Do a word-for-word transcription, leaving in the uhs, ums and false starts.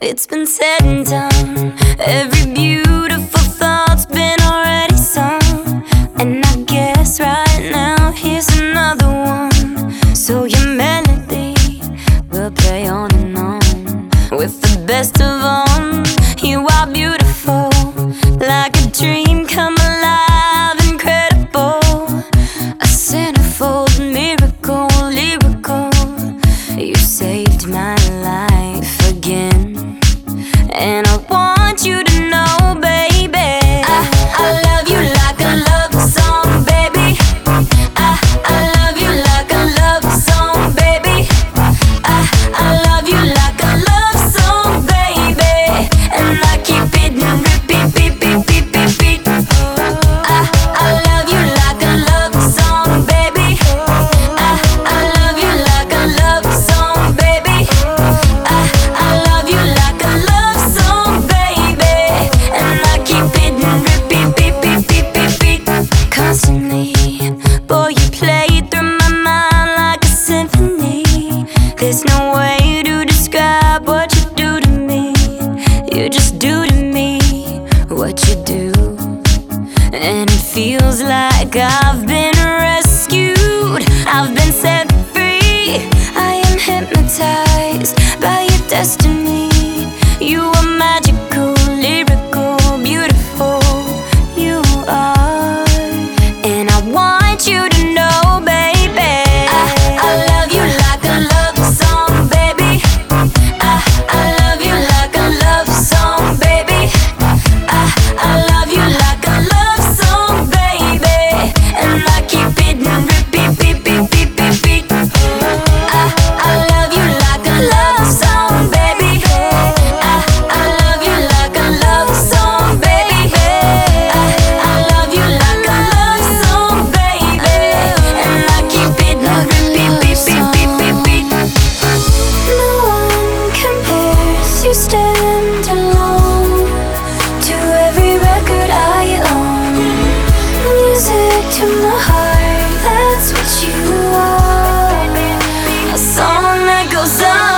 It's been said and done. Every beautiful thought's been already sung. And I guess right now here's another one. So your melody will play on and on. With the best of them, you are beautiful, like a dream come alive, incredible. A centerfold miracle, lyrical. You saved my life again. And I want you to know, baby, I, I love you like a love song, baby. I, I love you like a love song, baby. I, I love you like a love song, baby. And I keep it in repeat, beat, beat, beat, beat, beat. I, I love you like a love song, baby. I, I love you like a love song, baby. I, I love you like a love song, baby. And I keep it in repeat, beat, beat, beat, beat, beat. Constantly, boy, you play through my mind like a symphony. There's no way to describe what you do to me. You just do to me what you do. And it feels like I've been rescued, I've been set free. I am hypnotized by your destiny. You are magical, lyrical, beautiful. You are. And I want you to know, baby, I, I love you like a love song, baby. I, I love you like a love song, baby. I, I love you like a love song, baby. And I keep it in repeat, beat, beat, beat, beat, beat. I, I love you like a love song, baby. I, I love you like a love song, baby. I, I love you like a love song, baby. And I keep it in repeat, beat, beat, beat, beat, beat. No one compares, you stand alone to every record I own. Music to my heart, that's what you are. A song that goes on.